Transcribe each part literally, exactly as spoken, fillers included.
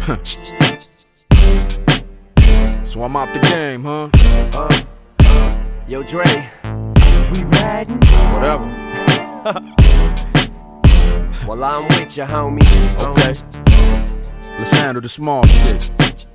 So I'm out the game, huh? Uh, uh, yo, Dre, we riding? Whatever. Well, I'm with you, homie. Okay. Let's handle the small shit.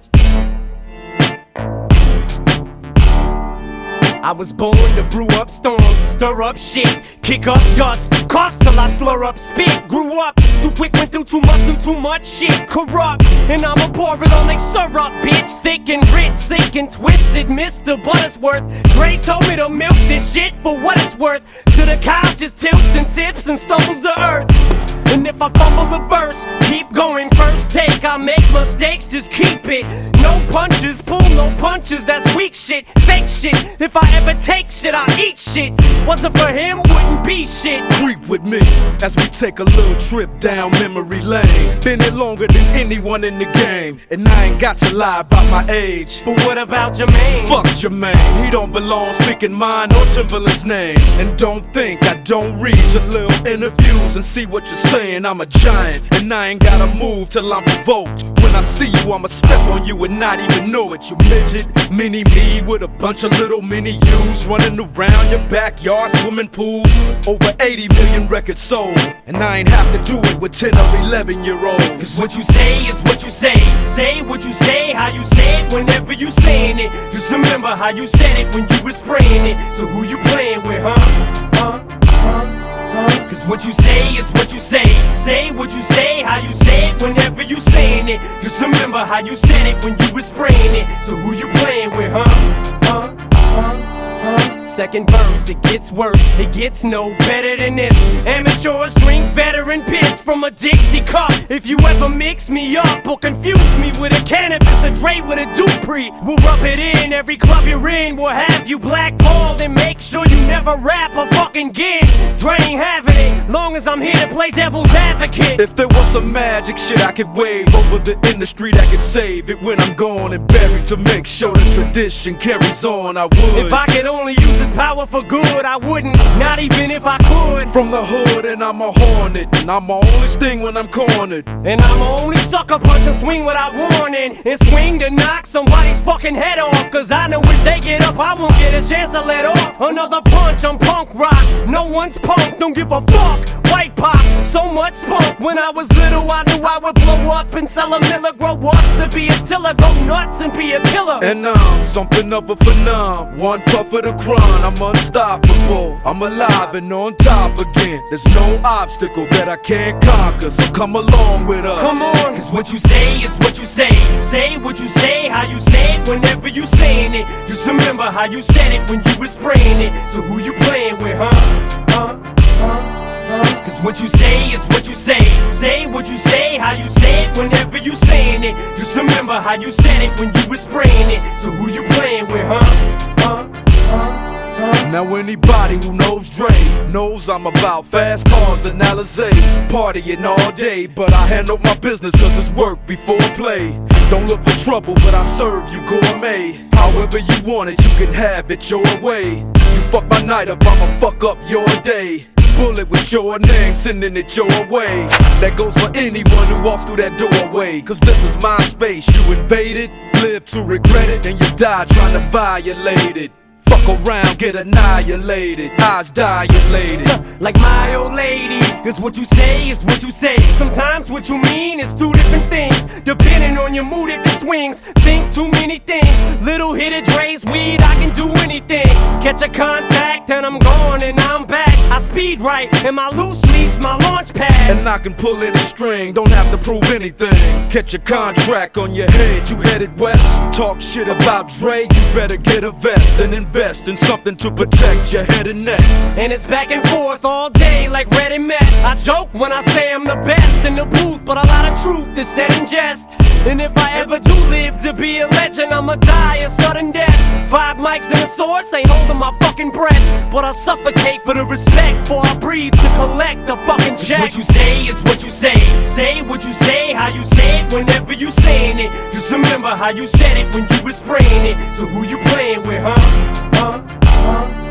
I was born to brew up storms, stir up shit, kick up dust, cost till I slur up spit. Grew up too quick, went through too much, knew too much shit. Corrupt, and I'ma pour it on like syrup, bitch. Thick and rich, sick and twisted, Mister Buttersworth. Dre told me to milk this shit for what it's worth. To the cow just tilts and tips and stumbles to earth. And if I fumble a verse, keep going, first take. I make mistakes, just keep it. No punches, pull no punches, that's weak shit, fake shit. If I ever take shit, I eat shit. Wasn't for him, wouldn't be shit. Creep with me as we take a little trip down memory lane. Been here longer than anyone in the game, and I ain't got to lie about my age. But what about Jermaine? Fuck Jermaine, he don't belong speaking mine or Timberland's name. And don't think I don't read your little interviews and see what you're saying. I'm a giant, and I ain't gotta move till I'm provoked. When I see you, I'ma step on you and not even know it. You midget, mini me with a bunch of little mini yous running around your backyard, swimming pools. Over eighty million records sold, and I ain't have to do it with ten or eleven year olds. Cause what you say is what you say. Say what you say, how you say it whenever you saying it. Just remember how you said it when you was spraying it. So who you playing with, huh? Huh? Huh? Cause what you say is what you say. Say what you say, how you say it whenever you saying it. Just remember how you said it when you was spraying it. So who you playing with, huh? Huh? Huh? Huh? Second verse, it gets worse, it gets no better than this. Amateurs drink veteran piss from a Dixie cup. If you ever mix me up or confuse me with a cannabis, a Dre with a Dupree, we'll rub it in. Every club you're in will have you blackballed, and make sure you never rap a fucking gig. Dre ain't having it, long as I'm here to play devil's advocate. If there was some magic shit I could wave over the industry that could save it when I'm gone and buried, to make sure the tradition carries on, I would. If I could only use this power for good, I wouldn't, not even if I could. From the hood, and I'm a hornet, and I'm a only sting when I'm cornered. And I'm a only sucker punch and swing without warning, and swing to knock somebody's fucking head off. Cause I know if they get up, I won't get a chance to let off another punch. I'm punk rock, no one's punk, don't give a fuck. White pop, so much spunk. When I was little, I knew I would blow up and sell a miller. Grow up to be a tiller, go nuts and be a killer. And I'm something of a phenom, one puff of the crown. I'm unstoppable, I'm alive and on top again. There's no obstacle that I can't conquer, so come along with us. Come on, cause what you say is what you say. Say what you say, how you say it whenever you saying it. Just remember how you said it when you was spraying it. So who you playing with, huh? Huh? Huh? Huh? Cause what you say is what you say. Say what you say, how you say it whenever you saying it. Just remember how you said it when you was spraying it. So who you playing with, huh? Huh? Huh? Huh? Now anybody who knows Dre knows I'm about fast cars and Alizé, partying all day, but I handle my business cause it's work before play. Don't look for trouble, but I serve you gourmet. However you want it, you can have it your way. You fuck my night up, I'ma fuck up your day. Bullet with your name, sending it your way. That goes for anyone who walks through that doorway. Cause this is my space, you invaded, live to regret it, and you die trying to violate it. Fuck around, get annihilated, eyes dilated. Like my old lady, cause what you say is what you say. Sometimes what you mean is two different things, depending on your mood if it swings. Think too many things, little hit of Dre's weed, I can do anything. Catch a contact and I'm gone and I'm back. I speed right and my loose lease, my launch pad. And I can pull any string, don't have to prove anything. Catch a contract on your head, you headed west. Talk shit about Dre, you better get a vest and invest in something to protect your head and neck. And it's back and forth all day like Red and Met. I joke when I say I'm the best in the booth, but a lot of truth is said in jest. And if I ever do live to be a legend, I'ma die a sudden death. Five mics in a source, ain't holding my fucking breath, but I suffocate for the respect, before I breathe to collect the fucking check. What you say is what you say. Say what you say, how you say it whenever you saying it. Just remember how you said it when you was spraying it. So who you playing with, huh? Huh? Huh? Huh?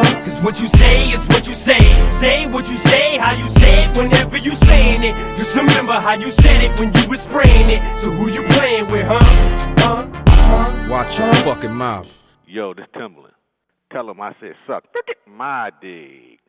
Cause what you say is what you say. Say what you say, how you say it whenever you saying it. Just remember how you said it when you was spraying it. So who you playing with, huh? Huh? Huh? Watch your fucking mouth. Yo, this Timbaland. Tell him I said suck my dick.